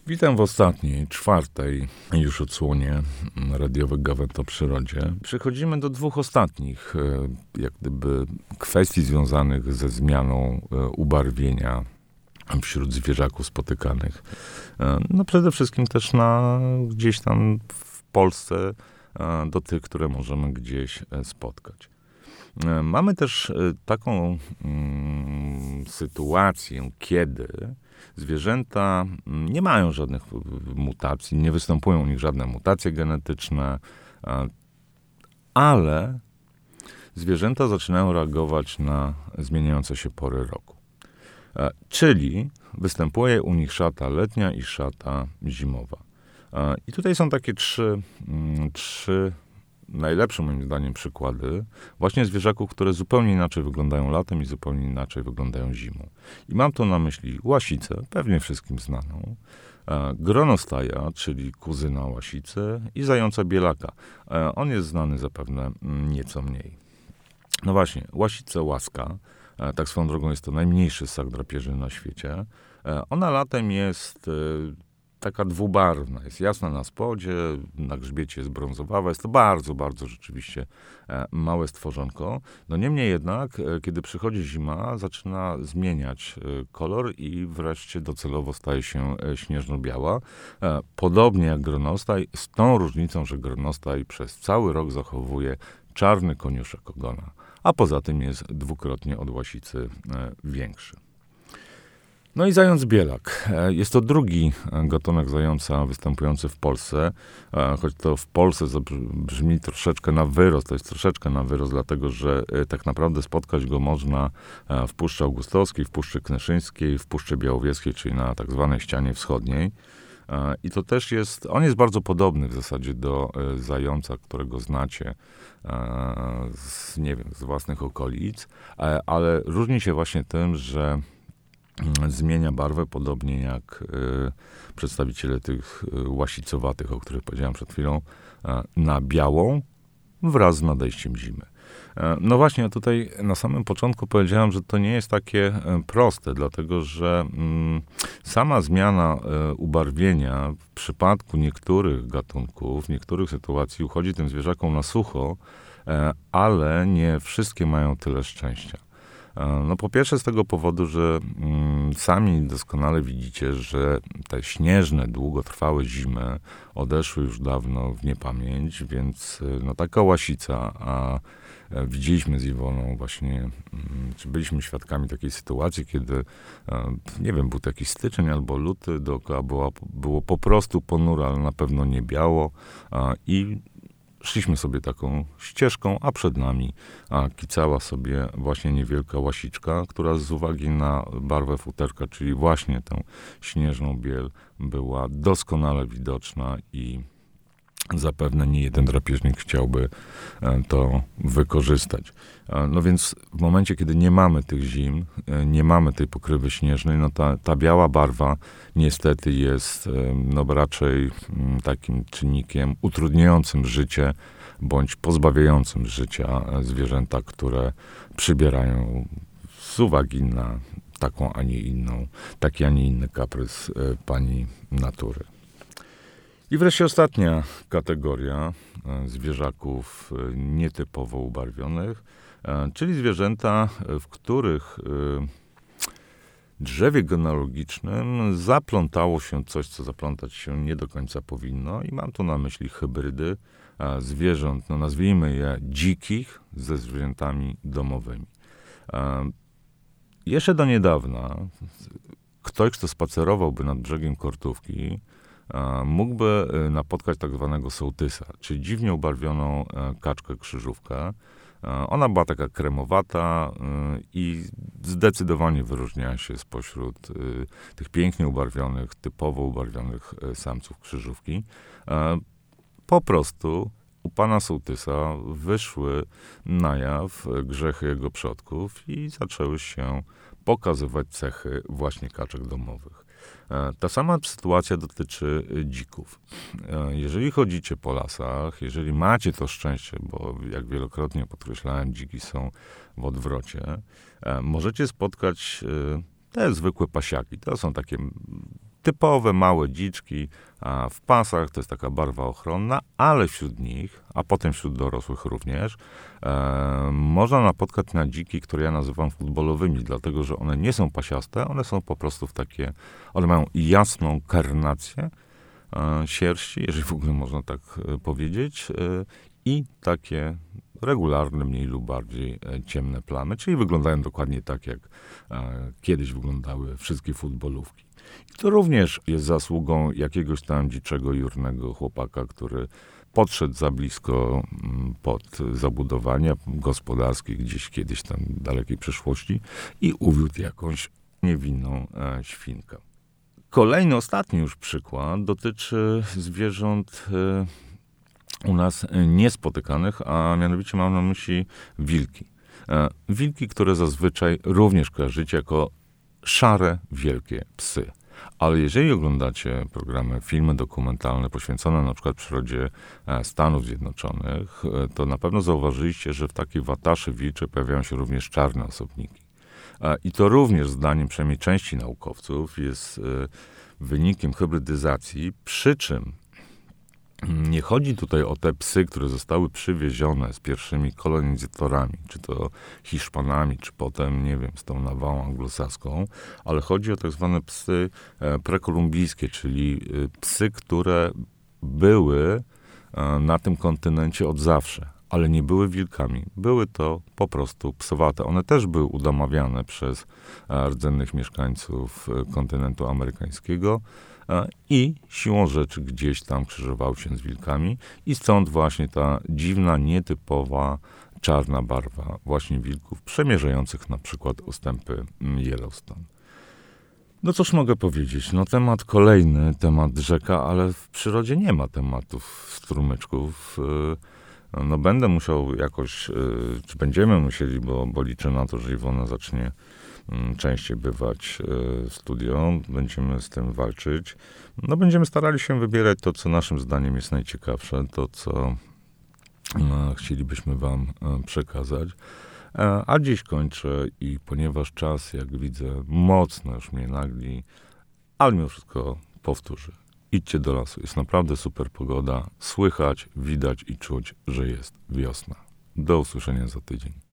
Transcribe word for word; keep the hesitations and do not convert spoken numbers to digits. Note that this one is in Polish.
Witam w ostatniej, czwartej już odsłonie radiowych Gawęd o przyrodzie. Przechodzimy do dwóch ostatnich, jak gdyby, kwestii związanych ze zmianą ubarwienia wśród zwierzaków spotykanych. No przede wszystkim też na, gdzieś tam w Polsce do tych, które możemy gdzieś spotkać. Mamy też taką mm, sytuację, kiedy zwierzęta nie mają żadnych mutacji, nie występują u nich żadne mutacje genetyczne, ale zwierzęta zaczynają reagować na zmieniające się pory roku. Czyli występuje u nich szata letnia i szata zimowa. I tutaj są takie trzy, trzy najlepsze moim zdaniem przykłady właśnie zwierzaków, które zupełnie inaczej wyglądają latem i zupełnie inaczej wyglądają zimą. I mam tu na myśli łasicę, pewnie wszystkim znaną, e, gronostaja, czyli kuzyna łasicy i zająca bielaka. E, on jest znany zapewne nieco mniej. No właśnie, łasica łaska, e, tak swoją drogą jest to najmniejszy ssak drapieżny na świecie. E, ona latem jest e, taka dwubarwna, jest jasna na spodzie, na grzbiecie jest brązowawa, jest to bardzo, bardzo rzeczywiście e, małe stworzonko. No niemniej jednak, e, kiedy przychodzi zima, zaczyna zmieniać e, kolor i wreszcie docelowo staje się e, śnieżno-biała. E, podobnie jak gronostaj, z tą różnicą, że gronostaj przez cały rok zachowuje czarny koniuszek ogona, a poza tym jest dwukrotnie od łasicy e, większy. No i zając bielak. Jest to drugi gatunek zająca występujący w Polsce, choć to w Polsce brzmi troszeczkę na wyrost, to jest troszeczkę na wyrost, dlatego że tak naprawdę spotkać go można w Puszczy Augustowskiej, w Puszczy Knyszyńskiej, w Puszczy Białowieskiej, czyli na tak zwanej ścianie wschodniej. I to też jest, on jest bardzo podobny w zasadzie do zająca, którego znacie z, nie wiem, z własnych okolic, ale różni się właśnie tym, że zmienia barwę, podobnie jak y, przedstawiciele tych y, łasicowatych, o których powiedziałem przed chwilą, y, na białą wraz z nadejściem zimy. Y, no właśnie, ja tutaj na samym początku powiedziałem, że to nie jest takie y, proste, dlatego że y, sama zmiana y, ubarwienia w przypadku niektórych gatunków, w niektórych sytuacji uchodzi tym zwierzakom na sucho, y, ale nie wszystkie mają tyle szczęścia. No po pierwsze z tego powodu, że mm, sami doskonale widzicie, że te śnieżne, długotrwałe zimy odeszły już dawno w niepamięć, więc no taka łasica, a widzieliśmy z Iwoną właśnie, mm, czy byliśmy świadkami takiej sytuacji, kiedy, nie wiem, był taki styczeń albo luty, dookoła było, było po prostu ponuro, ale na pewno nie biało i szliśmy sobie taką ścieżką, a przed nami a, kicała sobie właśnie niewielka łasiczka, która z uwagi na barwę futerka, czyli właśnie tę śnieżną biel, była doskonale widoczna i zapewne nie jeden drapieżnik chciałby e, to wykorzystać. E, no więc w momencie, kiedy nie mamy tych zim, e, nie mamy tej pokrywy śnieżnej, no ta, ta biała barwa niestety jest e, no raczej m, takim czynnikiem utrudniającym życie, bądź pozbawiającym życia zwierzęta, które przybierają z uwagi na taką, a nie inną, taki, a nie inny kaprys e, pani natury. I wreszcie ostatnia kategoria zwierzaków nietypowo ubarwionych, czyli zwierzęta, w których drzewie genealogicznym zaplątało się coś, co zaplątać się nie do końca powinno. I mam tu na myśli hybrydy zwierząt, no nazwijmy je dzikich, ze zwierzętami domowymi. Jeszcze do niedawna ktoś, kto spacerowałby nad brzegiem Kortówki, mógłby napotkać tak zwanego sołtysa, czyli dziwnie ubarwioną kaczkę krzyżówkę. Ona była taka kremowata i zdecydowanie wyróżniała się spośród tych pięknie ubarwionych, typowo ubarwionych samców krzyżówki. Po prostu u pana sołtysa wyszły na jaw grzechy jego przodków i zaczęły się pokazywać cechy właśnie kaczek domowych. Ta sama sytuacja dotyczy dzików. Jeżeli chodzicie po lasach, jeżeli macie to szczęście, bo jak wielokrotnie podkreślałem, dziki są w odwrocie, możecie spotkać te zwykłe pasiaki. To są takie typowe małe dziczki a w pasach, to jest taka barwa ochronna, ale wśród nich, a potem wśród dorosłych również, e, można napotkać na dziki, które ja nazywam futbolowymi, dlatego że one nie są pasiaste, one są po prostu w takie, one mają jasną karnację e, sierści, jeżeli w ogóle można tak e, powiedzieć, e, i takie regularne, mniej lub bardziej e, ciemne plamy, czyli wyglądają dokładnie tak, jak e, kiedyś wyglądały wszystkie futbolówki. I to również jest zasługą jakiegoś tam dziczego, jurnego chłopaka, który podszedł za blisko mm, pod zabudowania gospodarskie gdzieś kiedyś tam w dalekiej przeszłości i uwiódł jakąś niewinną e, świnkę. Kolejny, ostatni już przykład dotyczy zwierząt e, u nas niespotykanych, a mianowicie mam na myśli wilki. E, wilki, które zazwyczaj również kojarzycie jako szare, wielkie psy. Ale jeżeli oglądacie programy, filmy dokumentalne poświęcone na przykład przyrodzie e, Stanów Zjednoczonych, e, to na pewno zauważyliście, że w takiej wataszy wilczej pojawiają się również czarne osobniki. E, I to również, zdaniem przynajmniej części naukowców, jest e, wynikiem hybrydyzacji, przy czym nie chodzi tutaj o te psy, które zostały przywiezione z pierwszymi kolonizatorami, czy to Hiszpanami, czy potem, nie wiem, z tą nawałą anglosaską, ale chodzi o tak zwane psy e, prekolumbijskie, czyli e, psy, które były e, na tym kontynencie od zawsze, ale nie były wilkami. Były to po prostu psowate. One też były udamawiane przez e, rdzennych mieszkańców e, kontynentu amerykańskiego, i siłą rzeczy gdzieś tam krzyżował się z wilkami i stąd właśnie ta dziwna, nietypowa, czarna barwa właśnie wilków przemierzających na przykład ustępy Yellowstone. No cóż mogę powiedzieć, no temat kolejny, temat rzeka, ale w przyrodzie nie ma tematów strumyczków. No będę musiał jakoś, czy będziemy musieli, bo, bo liczę na to, że Iwona zacznie częściej bywać w studio, będziemy z tym walczyć. No będziemy starali się wybierać to, co naszym zdaniem jest najciekawsze, to, co no, chcielibyśmy wam przekazać. A dziś kończę i ponieważ czas, jak widzę, mocno już mnie nagli, ale mimo wszystko powtórzę. Idźcie do lasu, jest naprawdę super pogoda, słychać, widać i czuć, że jest wiosna. Do usłyszenia za tydzień.